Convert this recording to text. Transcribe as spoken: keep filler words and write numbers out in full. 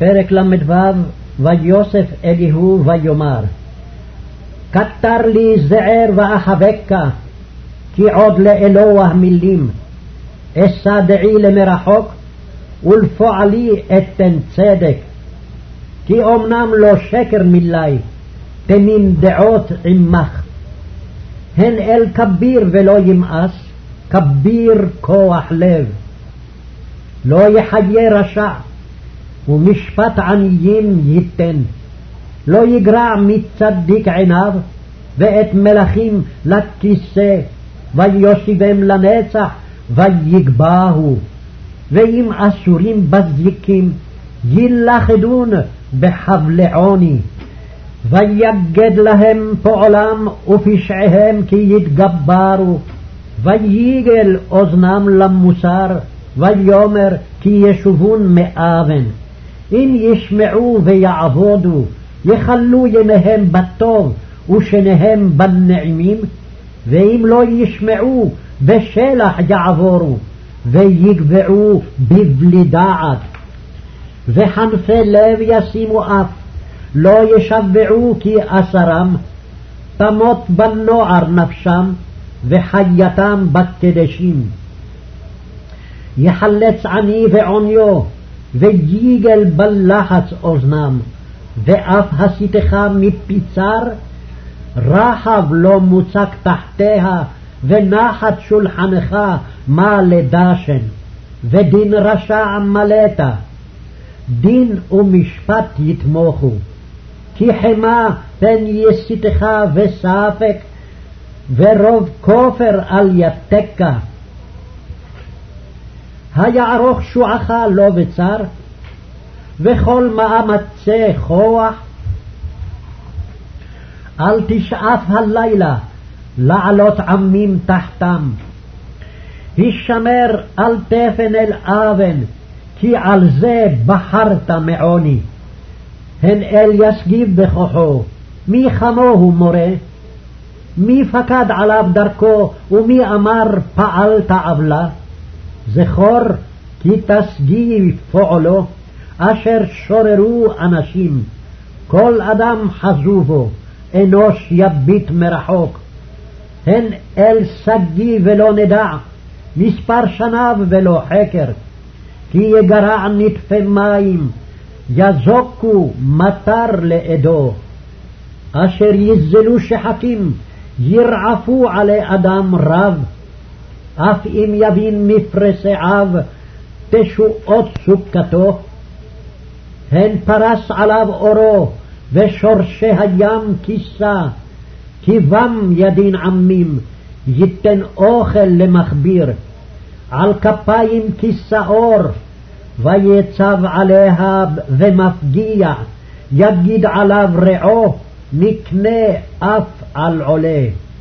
פרק למ"ו. ויוסף אליהו ויאמר, כתר לי זער ואחבקה, כי עוד לאלוה מילים, אשא דעי למרחוק, ולפועלי אתן צדק. כי אמנם לא שקר מילי, תמים דעות עמך. הן אל כביר ולא ימאס, כביר כוח לב. לא יחיה רשע, ומשפט עניים ייתן. לא יגרע מצדיק עיניו, ואת מלכים לכיסא, ויושיבם לנצח, ויגבהו. ואם אסורים בזיקים, ילכדון בחבלי עוני. ויגד להם פועלם ופשעיהם כי יתגברו. ויגל אוזנם למוסר, ויאמר כי ישובון מאבן. אם ישמעו ויעבודו, יחלו ימיהם בטוב ושניהם בנעימים. ואם לא ישמעו, בשלח יעבורו, ויגבעו בבלי דעת. וחנפי לב ישימו אף, לא ישבעו כי אסרם. תמות בנוער נפשם, וחייתם בקדשים. יחלץ עני ועוניו, ויגל בלחץ אוזנם. ואף הסיתך מפיצר, רחב לא מוצק תחתיה, ונחת שולחנך מה לדשן. ודין רשע מלאת, דין ומשפט יתמוכו. כי חמה פן יסיתך וספק, ורוב כופר על יתקה. היערוך שועך לא בצר, וכל מאמצי כוח. אל תשאף הלילה לעלות עמים תחתם. הישמר אל תפן אל אבן, כי על זה בחרת מעוני. הן אל יסגיב בכוחו, מי כמוהו מורה? מי פקד עליו דרכו, ומי אמר פעלת עוולה? זכור כי תסגיב פועלו, אשר שוררו אנשים. כל אדם חזו בו, אנוש יביט מרחוק. הן אל סגי ולא נדע, מספר שניו ולא חקר. כי יגרע נטפי מים, יזוקו מטר לעדו. אשר יזלו שחקים, ירעפו עלי אדם רב. אף אם יבין מפרסעיו, תשועות סוכתו. הן פרס עליו אורו, ושורשי הים כיסה. כי בם ידין עמים, ייתן אוכל למחביר. על כפיים כיסה אור, ויצב עליה ומפגיע. יגיד עליו רעו, מקנה אף על עולה.